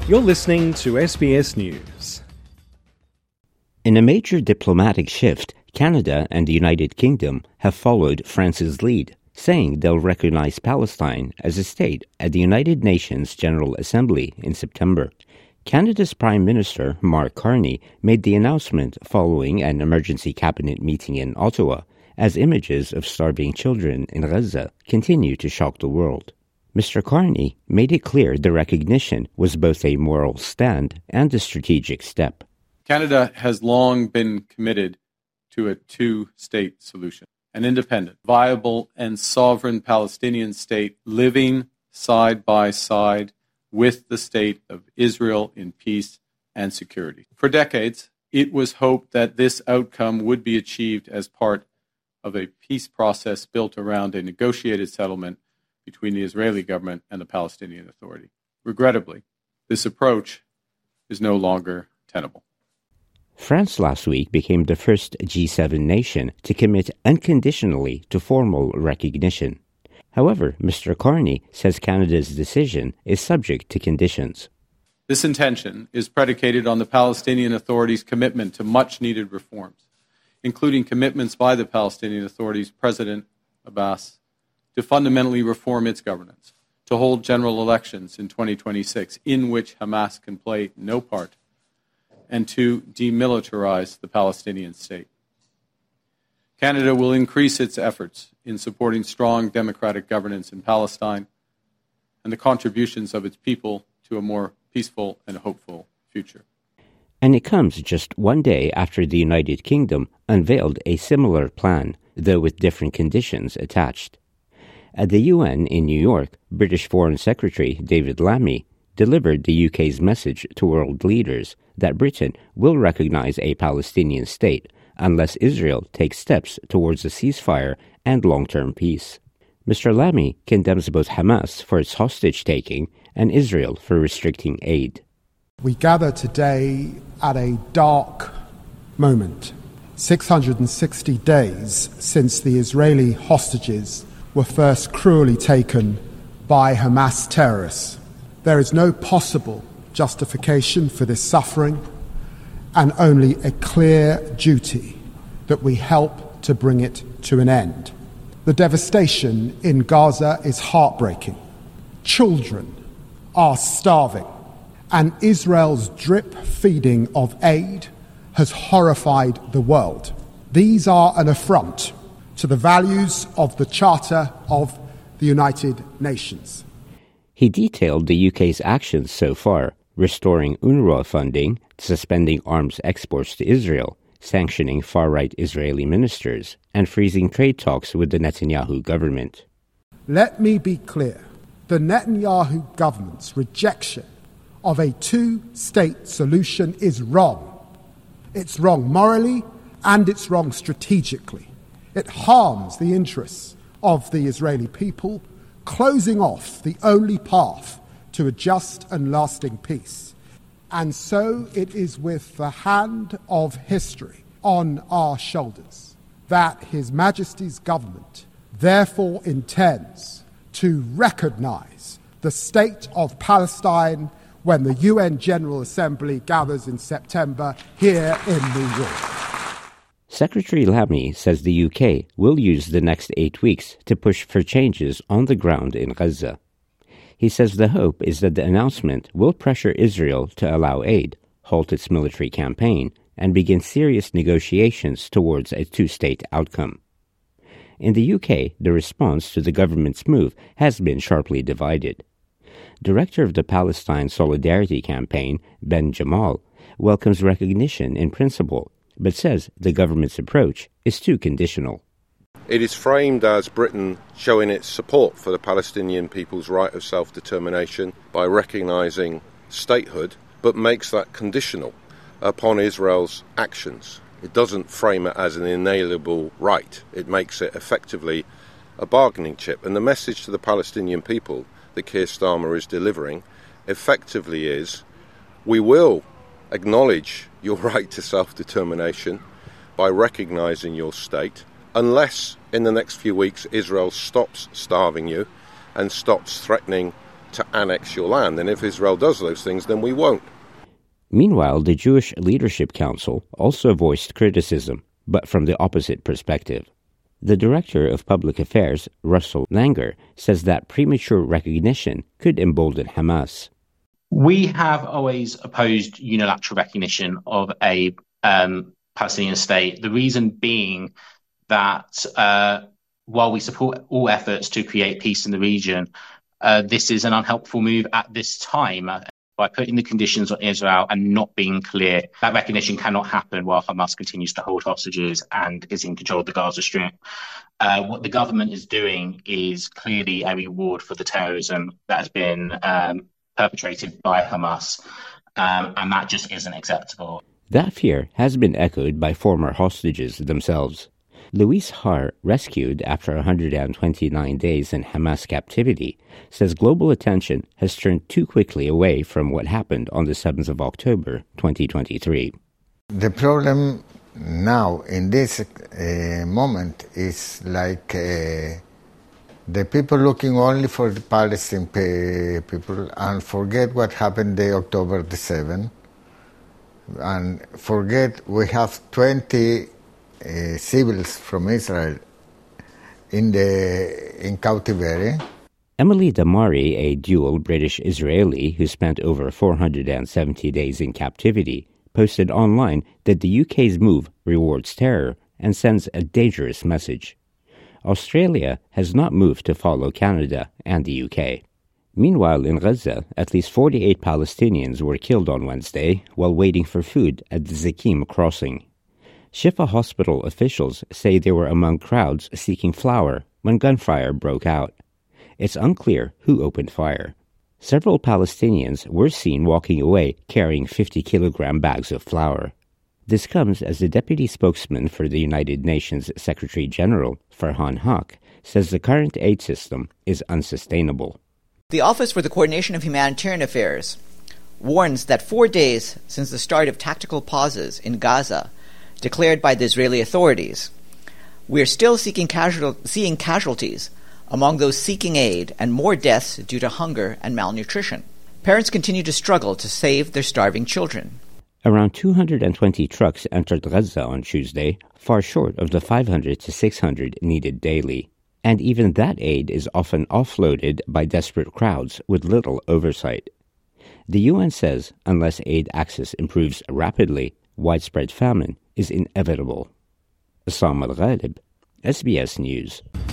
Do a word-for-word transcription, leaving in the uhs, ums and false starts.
You're listening to S B S News. In a major diplomatic shift, Canada and the United Kingdom have followed France's lead, saying they'll recognize Palestine as a state at the United Nations General Assembly in September. Canada's Prime Minister, Mark Carney, made the announcement following an emergency cabinet meeting in Ottawa, as images of starving children in Gaza continue to shock the world. Mister Carney made it clear the recognition was both a moral stand and a strategic step. Canada has long been committed to a two-state solution, an independent, viable, and sovereign Palestinian state living side by side with the state of Israel in peace and security. For decades, it was hoped that this outcome would be achieved as part of a peace process built around a negotiated settlement between the Israeli government and the Palestinian Authority. Regrettably, this approach is no longer tenable. France last week became the first G seven nation to commit unconditionally to formal recognition. However, Mister Carney says Canada's decision is subject to conditions. This intention is predicated on the Palestinian Authority's commitment to much-needed reforms, including commitments by the Palestinian Authority's President Abbas to fundamentally reform its governance, to hold general elections in twenty twenty-six in which Hamas can play no part, and to demilitarize the Palestinian state. Canada will increase its efforts in supporting strong democratic governance in Palestine and the contributions of its people to a more peaceful and hopeful future. And it comes just one day after the United Kingdom unveiled a similar plan, though with different conditions attached. At the U N in New York, British Foreign Secretary David Lammy delivered the U K's message to world leaders that Britain will recognize a Palestinian state unless Israel takes steps towards a ceasefire and long-term peace. Mister Lammy condemns both Hamas for its hostage-taking and Israel for restricting aid. We gather today at a dark moment, six hundred sixty days since the Israeli hostages were first cruelly taken by Hamas terrorists. There is no possible justification for this suffering and only a clear duty that we help to bring it to an end. The devastation in Gaza is heartbreaking. Children are starving, and Israel's drip feeding of aid has horrified the world. These are an affront to the values of the Charter of the United Nations. He detailed the U K's actions so far, restoring UNRWA funding, suspending arms exports to Israel, sanctioning far-right Israeli ministers, and freezing trade talks with the Netanyahu government. Let me be clear. The Netanyahu government's rejection of a two-state solution is wrong. It's wrong morally and it's wrong strategically. It harms the interests of the Israeli people, closing off the only path to a just and lasting peace. And so it is with the hand of history on our shoulders that His Majesty's government therefore intends to recognize the state of Palestine when the U N General Assembly gathers in September here in New York. Secretary Lammy says the U K will use the next eight weeks to push for changes on the ground in Gaza. He says the hope is that the announcement will pressure Israel to allow aid, halt its military campaign, and begin serious negotiations towards a two-state outcome. In the U K, the response to the government's move has been sharply divided. Director of the Palestine Solidarity Campaign, Ben Jamal, welcomes recognition in principle, but says the government's approach is too conditional. It is framed as Britain showing its support for the Palestinian people's right of self-determination by recognising statehood, but makes that conditional upon Israel's actions. It doesn't frame it as an inalienable right. It makes it effectively a bargaining chip. And the message to the Palestinian people that Keir Starmer is delivering effectively is, we will acknowledge your right to self-determination by recognising your state, unless in the next few weeks Israel stops starving you and stops threatening to annex your land. And if Israel does those things, then we won't. Meanwhile, the Jewish Leadership Council also voiced criticism, but from the opposite perspective. The Director of Public Affairs, Russell Langer, says that premature recognition could embolden Hamas. We have always opposed unilateral recognition of a um, Palestinian state, the reason being that uh, while we support all efforts to create peace in the region, uh, this is an unhelpful move at this time. Uh, by putting the conditions on Israel and not being clear, that recognition cannot happen while Hamas continues to hold hostages and is in control of the Gaza Strip. Uh, what the government is doing is clearly a reward for the terrorism that has been um, perpetrated by Hamas, um, and that just isn't acceptable. That fear has been echoed by former hostages themselves. Luis Har, rescued after one hundred twenty-nine days in Hamas captivity, says global attention has turned too quickly away from what happened on the seventh of October, twenty twenty-three. The problem now, in this uh, moment, is like uh, the people looking only for the Palestinian people and forget what happened the October the seventh, and forget we have twenty Uh, civils from Israel in the in captivity. Emily Damari, a dual British-Israeli who spent over four hundred seventy days in captivity, posted online that the U K's move rewards terror and sends a dangerous message. Australia has not moved to follow Canada and the U K. Meanwhile, in Gaza, at least forty-eight Palestinians were killed on Wednesday while waiting for food at the Zakim crossing. Shifa hospital officials say they were among crowds seeking flour when gunfire broke out. It's unclear who opened fire. Several Palestinians were seen walking away carrying fifty-kilogram bags of flour. This comes as the deputy spokesman for the United Nations Secretary-General, Farhan Haq, says the current aid system is unsustainable. The Office for the Coordination of Humanitarian Affairs warns that four days since the start of tactical pauses in Gaza declared by the Israeli authorities, we are still seeking casual, seeing casualties among those seeking aid and more deaths due to hunger and malnutrition. Parents continue to struggle to save their starving children. Around two hundred twenty trucks entered Gaza on Tuesday, far short of the five hundred to six hundred needed daily. And even that aid is often offloaded by desperate crowds with little oversight. The U N says unless aid access improves rapidly, widespread famine is inevitable. Assam Al-Ghalib, S B S News.